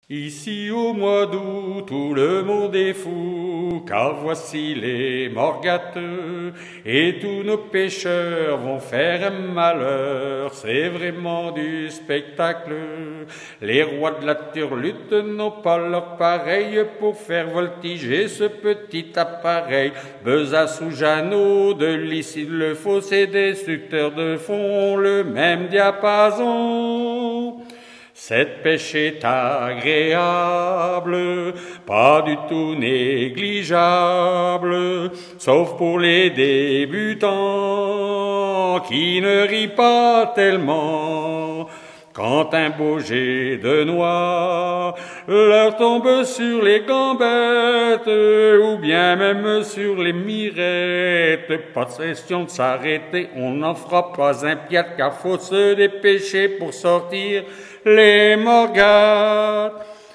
Ici au mois d'août, tout le monde est fou, car voici les morgates, et tous nos pêcheurs vont faire un malheur, c'est vraiment du spectacle. Les rois de la turlute n'ont pas leur pareil pour faire voltiger ce petit appareil. Besace ou Jeannot, de l'ici le fossé, destructeur de fond, le même diapason. Cette pêche est agréable, pas du tout négligeable, sauf pour les débutants qui ne rient pas tellement. Quand un beau jet de noix leur tombe sur les gambettes ou bien même sur les mirettes, pas de question de s'arrêter, on n'en fera pas un piat car faut se dépêcher pour sortir les morgates.